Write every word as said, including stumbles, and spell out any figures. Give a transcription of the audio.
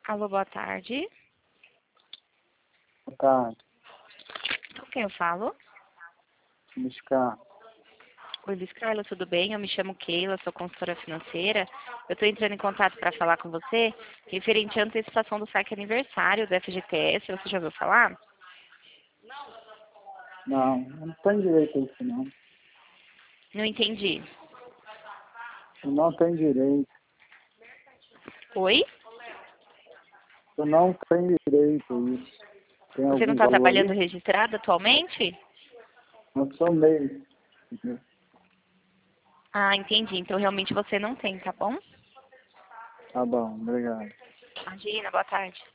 Alô, boa tarde. Boa tarde. Com quem eu falo? Buscar. Oi, Luiz Carlos, tudo bem? Eu me chamo Keila, sou consultora financeira. Eu estou entrando em contato para falar com você referente à antecipação do saque aniversário do F G T S. Você já ouviu falar? Não, não tem direito a isso não. Não entendi. Eu não tenho direito. Oi? Eu não tenho direito a isso. Tem Você não algum está valor trabalhando aí? registrado atualmente? Eu sou meio. Entendeu? Ah, entendi. Então realmente você não tem, tá bom? Tá bom, obrigado. Imagina, boa tarde.